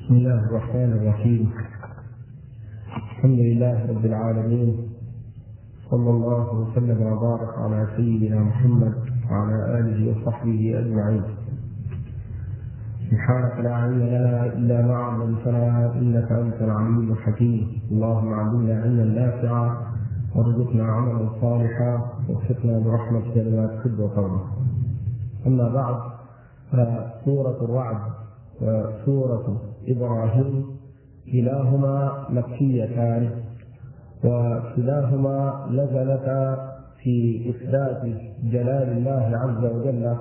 بسم الله الرحمن الرحيم. الحمد لله رب العالمين، صلى الله وسلم وبارك على سيدنا محمد وعلى آله وصحبه أجمعين. سبحانك لا علم لنا إلا ما علمتنا إنك أنت العليم الحكيم. اللهم علمنا علما نافعا وارزقنا عملا صالحا ووفقنا برحمتك لما تحب وترضى. أما بعد، فسورة الرعد وسورة إبراهيم كلاهما مكيتان، وكلاهما نزلتا في إثبات جلال الله عز وجل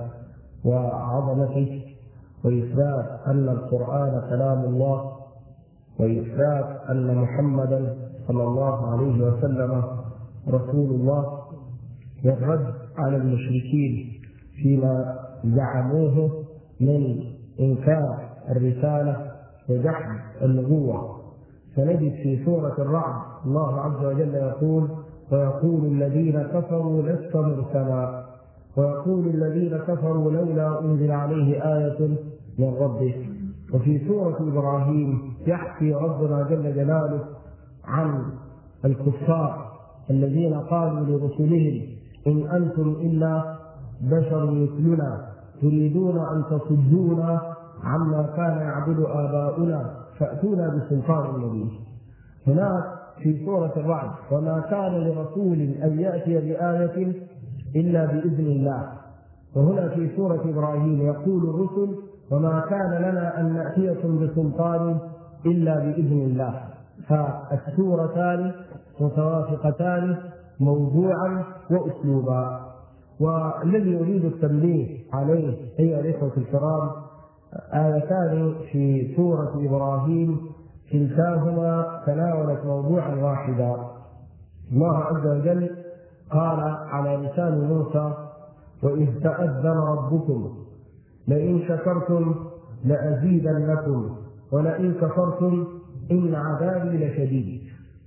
وعظمته، وإثبات أن القرآن كلام الله، وإثبات أن محمدا صلى الله عليه وسلم رسول الله، والرد على المشركين فيما زعموه من إنكار الرسالة وجحد النبوة. فنجد في سورة الرعد الله عز وجل يقول: ويقول الذين كفروا لست مرسلا، ويقول الذين كفروا لولا أنزل عليه آية من ربه. وفي سورة إبراهيم يحكي ربنا جل جلاله عن الكفار الذين قالوا لرسلهم: إن أنتم إلا بشر مثلنا تريدون أن تصدونا عما كان يعبد آباؤنا فأتونا بسلطان مبين. هناك في سورة الرعد: وما كان لرسول أن يأتي بآية إلا بإذن الله. وهنا في سورة إبراهيم يقول الرسل: وما كان لنا أن نأتيكم بسلطان إلا بإذن الله. فالسورتان متوافقتان موضوعا وأسلوبا. والذي يريد التنبيه عليه أيها الإخوة الكرام آيتان في سورة إبراهيم كلتاهما تناولت موضوعا واحدا. الله عز وجل قال على لسان موسى: وإذ تأذن ربكم لئن شكرتم لأزيدنكم ولئن كفرتم إن عذابي لشديد.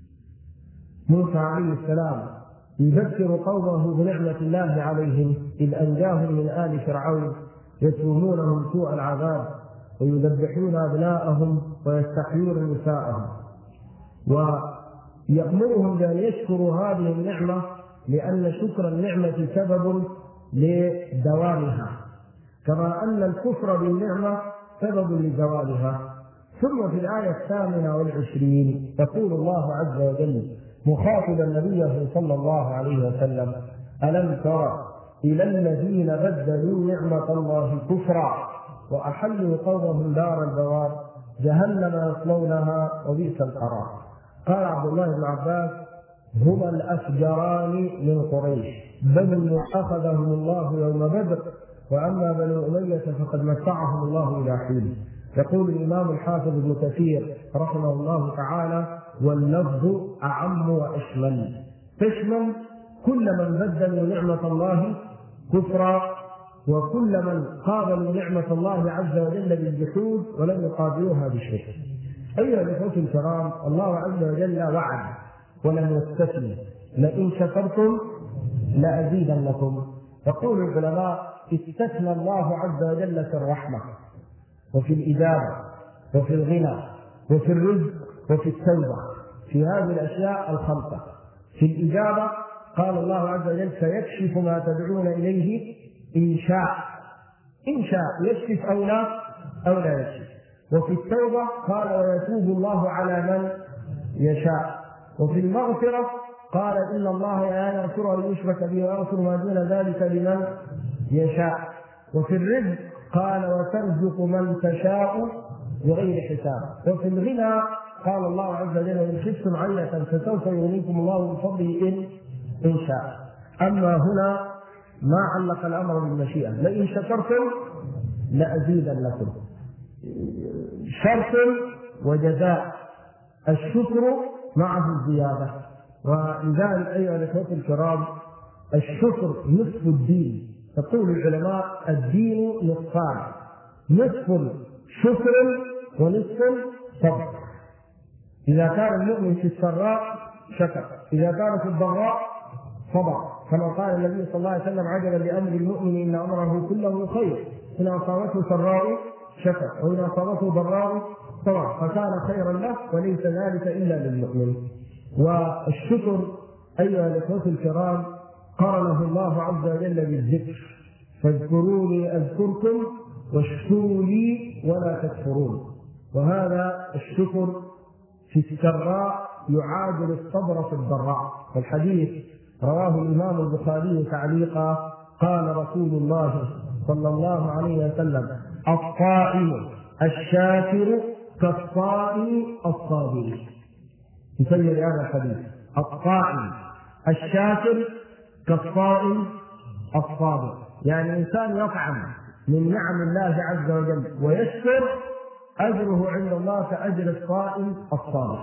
موسى عليه السلام يذكر قومه بنعمة الله عليهم إذ أنجاهم من آل فرعون يسومونهم سوء العذاب ويذبحون أبناءهم ويستحيون نساءهم، ويأمرهم بأن يشكروا هذه النعمة لأن شكر النعمة سبب لدوامها، كما أن الكفر بالنعمة سبب لزوالها. ثم في الآية 28 يقول الله عز وجل مخاطبا نبيه صلى الله عليه وسلم: ألم تر إلى الذين بدلوا نعمة الله كفرا وأحلوا قومهم دار البوار جهنم يصلونها وبئس القرار. قال عبد الله بن عباس: هما الأفجران من قريش، بنو أخذهم الله يوم بدر، وأما بنو أمية فقد متعهم الله إلى حين. يقول الإمام الحافظ ابن كثير رحمه الله تعالى: واللفظ أعم وأشمل، تشمل كل من بدلوا نعمة الله كفرا وكل من قابلوا نعمة الله عز وجل بالجحود ولم يقابلوها بشيء. أيها الأخوة الكرام، الله عز وجل وعد ولم يستثني: لئن شكرتم لأزيدنكم. يقول العلماء: استثنى الله عز وجل في الرحمة وفي الإجابة وفي الغنى وفي الرزق وفي التوبة، في هذه الأشياء الخمسة. في الإجابة قال الله عز وجل: فيكشف ما تدعون إليه إن شاء. إن شاء يكشف أو لا يكشف. وفي التوبة قال: ويتوب الله على من يشاء. وفي المغفرة قال: إن الله لا يغفر أن يشرك به ويغفر ما دون ذلك لمن يشاء. وفي الرزق قال: وترزق من تشاء بغير حساب. وفي الغنى قال الله عز وجل: إن خفتم عيلة فسوف يغنيكم الله من فضله إن شاء. أما هنا ما علق الأمر بالمشيئة: لئن شكرتم لأزيدنكم، شرط وجزاء، الشكر معه الزيادة. ولذلك أيها الأخوة الكرام الشكر نصف الدين. يقول العلماء: الدين نصفان: نصف شكر ونصف صبر. إذا كان المؤمن في السراء شكر، إذا كان في الضراء صبر، كما قال النبي صلى الله عليه وسلم: عجبا لأمر المؤمن إن أمره كله خير إن أصابته سراء شكر، وإن أصابته ضراء صبر فكان خيرا له، وليس ذلك إلا للمؤمن. والشكر أيها الإخوة الكرام قرنه الله عز وجل بالذكر، فاذكروني أذكركم واشكروا لي ولا تكفرون. وهذا الشكر في السراء يعادل الصبر في الضراء. والحديث رواه الإمام البخاري تعليقا قال رسول الله صلى الله عليه وسلم: الصائم الشاكر كالصائم الصابر. يسمي هذا الحديث: الصائم الشاكر كالصائم الصابر، يعني إنسان يطعم من نعم الله عز وجل ويشكر أجره عند الله كأجر الصائم الصابر.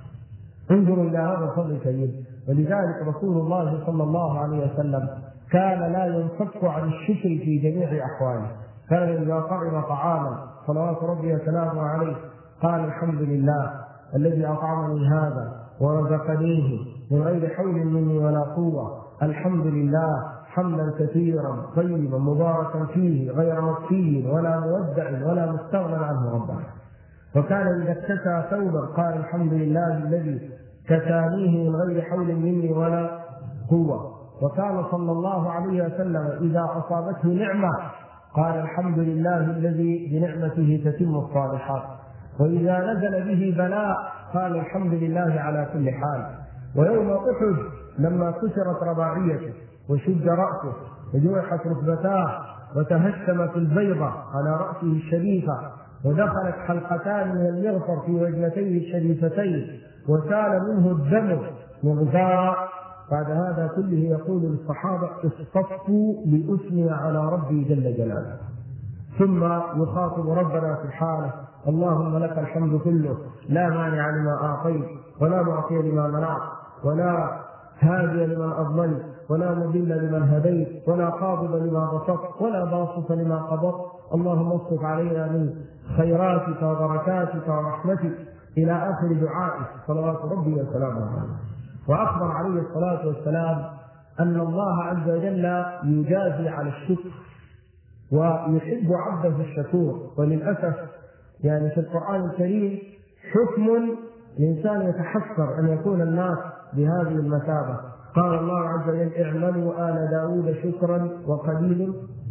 انظروا إلى هذا الفضل الكريم. ولذلك رسول الله صلى الله عليه وسلم كان لا ينفك عن الشكر في جميع أحواله. كان إذا طعم طعاما صلوات ربي وسلامه عليه قال: الحمد لله الذي أطعمني هذا ورزقنيه من غير حول مني ولا قوة، الحمد لله حمدا كثيرا طيبا مباركا فيه غير مكفي ولا مودع ولا مستغنى عنه ربنا. وكان إذا اكتسى ثوبا قال: الحمد لله الذي كسانيه من غير حول مني ولا قوة. وكان صلى الله عليه وسلم إذا أصابته نعمة قال: الحمد لله الذي بنعمته تتم الصالحات. وإذا نزل به بلاء قال: الحمد لله على كل حال. ويوم أحد لما كسرت رباعيته وشد رأسه وجرحت ركبتاه وتهشمت البيضة على رأسه الشريفة ودخلت حلقتان من المغفر في وجنتيه الشريفتين وسال منه الدم مغزارا، بعد هذا كله يقول للصحابة: اصطفوا لأثني على ربي جل جلاله. ثم يخاطب ربنا سبحانه: اللهم لك الحمد كله، لا مانع لما أعطيت ولا معطي لما منعت ولا هادي لمن أضللت ولا مضل لمن هديت ولا قابض لما بسطت ولا باسط لما قبضت، اللهم اصرف علينا من خيراتك وبركاتك ورحمتك إلى آخر دعائك صلوات ربي وسلامه عليه. وأخبر عليه الصلاة والسلام أن الله عز وجل يجازي على الشكر ويحب عبده الشكور. وللأسف يعني في القرآن الكريم حكم الإنسان يتحسر أن يكون الناس بهذه المثابة. قال الله عز وجل: اعملوا آل داود شكرا وقليل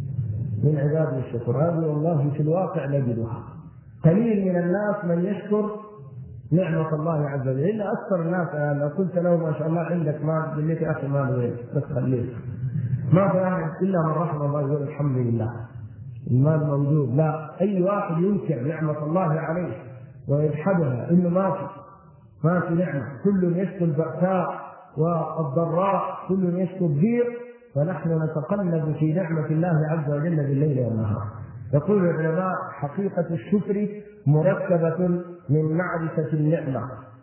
من عباده الشكور. هذه والله في الواقع نجدها. قليل من الناس من يشكر نعمة الله عز وجل. إلا أكثر الناس لو قلت له ما شاء الله عندك مال يقول لك: أخي مال وين بس خليه، ما في أحد إلا من رحم الله يقول الحمد لله المال موجود. لا، أي واحد ينكر نعمة الله عليه ويجحدها إنه ما في نعمة. كل يشكو البأساء والضراء، كل يشكو الضيق، فنحن نتقلب في نعمة الله عز وجل بالليل والنهار. يقول العلماء: حقيقة الشكر مركبة من معرفة النعمة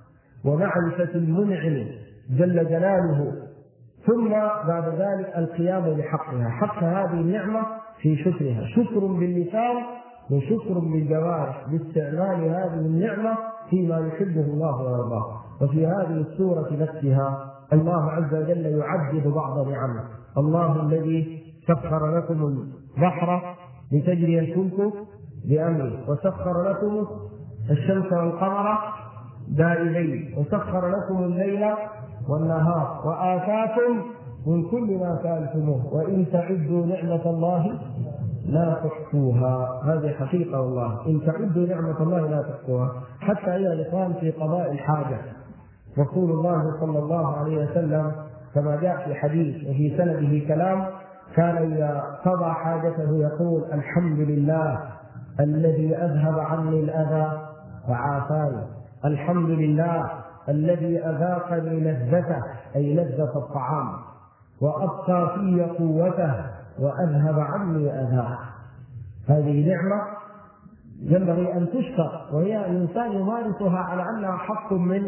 ومعرفة المنعم جل جلاله، ثم بعد ذلك القيام بحقها، حق هذه النعمة في شكرها، شكر باللسان وشكر بالجوارح باستعمال هذه النعمة فيما يحبه الله ويرضاه. وفي هذه السورة نفسها الله عز وجل يعدد بعض نعمه: الله الذي سخر لكم البحر لتجري الفلك بأمره، وسخر لكم الشمس والقمر دائبين، وسخر لكم الليل والنهار، وآتاكم من كل ما سألتموه، وإن تعدوا نعمة الله لا تحصوها. هذه حقيقة والله، إن تعدوا نعمة الله لا تحصوها. حتى أيها الإخوان في قضاء الحاجة رسول الله صلى الله عليه وسلم كما جاء في حديث وفي سنده كلام كان إذا قضى حاجته يقول: الحمد لله الذي أذهب عني الأذى وعافاني، الحمد لله الذي أذاقني لذته أي لذة الطعام، وأبقى في قوته وأذهب عني أذاه. هذه نعمة ينبغي أن تشكر، وهي الإنسان يمارسها على أنها حق من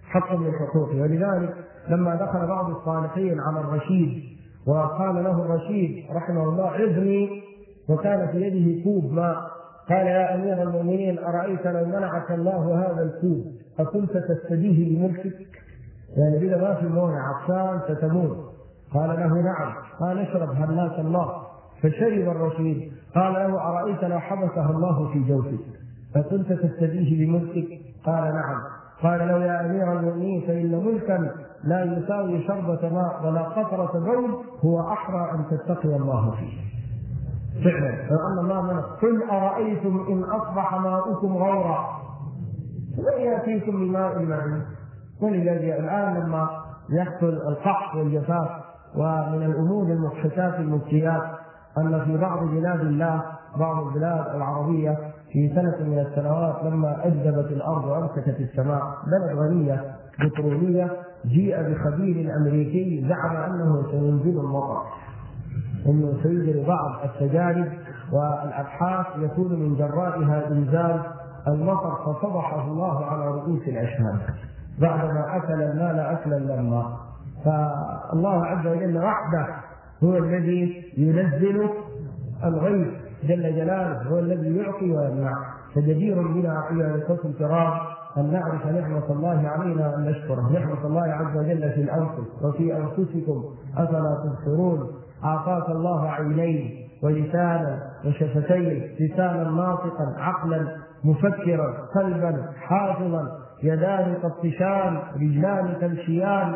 حقوقه. ولذلك لما دخل بعض الصالحين على الرشيد وقال له الرشيد رحمه الله: عظني، وكان في يده كوب ماء، قال: يا أمير المؤمنين أرأيت لو منعك الله هذا الكوب أكنت تستديه لملكك؟ يعني إذا ما في مويه عطشان ستموت. قال له: نعم. قال: اشرب هناك الله. فشرب الرشيد. قال له: أرأيت لو حبسها الله في جوفك فكنت تستديه بملكك؟ قال: نعم. قال له: يا أمير المؤمنين، فإن ملكا لا يساوي شربة ماء ولا قطرة بول هو أحرى أن تتقي الله فيه. فعلا، فأن الله منع: قل أرأيتم إن أصبح ماؤكم غورا من يأتيكم بماء معين. ولذلك الآن لما يحصل القحط والجفاف، ومن الأمور المضحكات المبكيات أن في بعض بلاد الله، بعض البلاد العربية، في سنة من السنوات لما أجدبت الأرض وأمسكت السماء، بلد غنية بترولية، جيء بخبير أمريكي زعم أنه سينزل المطر، أنه سيجري بعض التجارب والأبحاث يكون من جرائها إنزال المطر، ففضحه الله على رؤوس الأشهاد بعدما أكل المال أكلا لما. فالله عز وجل وحده هو الذي ينزل الغيث جل جلاله، هو الذي يعطي ويمنع. فجدير بنا أيها الأخوة الكرام أن نعرف نعمة الله علينا، أن نشكره. نعمة الله عز وجل في الأنفس وفي أنفسكم أفلا تبصرون. أعطاك الله عينين ولسانا وشفتين، لسانا ناطقا، عقلا مفكرا، قلبا حافظا، يدان تبطشان، رجلان تمشيان،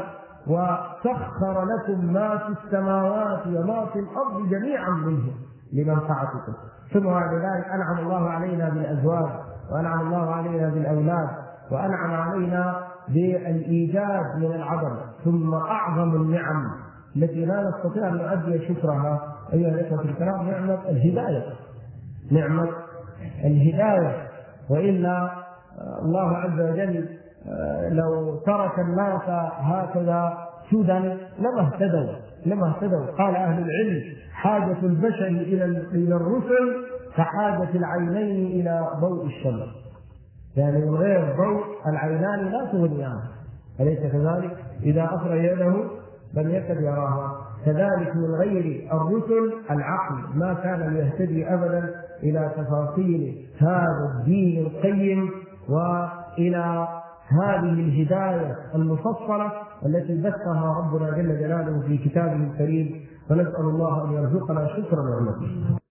وسخر لكم ما في السماوات وما في الأرض جميعا منه لمنفعتكم. ثم بعد ذلك أنعم الله علينا بالأزواج، وأنعم الله علينا بالأولاد، وأنعم علينا بالإيجاد من العدم. ثم أعظم النعم التي لا نستطيع أن نؤدي شكرها أيها الأخوة الكرام نعمة الهداية. نعمة الهداية، وإلا الله عز وجل لو ترك الناس هكذا سدى لما اهتدوا. قال أهل العلم: حاجة البشر إلى الرسل كحاجة العينين إلى ضوء الشمس، يعني من غير ضوء العينان لا تغنيان، أليس كذلك؟ إذا أخرج يده لم يكد يراها. كذلك من غير الرسل العقل ما كان ليهتدي أبدا إلى تفاصيل هذا الدين القيم وإلى هذه الهداية المفصلة التي بثها ربنا جل جلاله في كتابه الكريم. فنسأل الله أن يرزقنا شكر نعمته.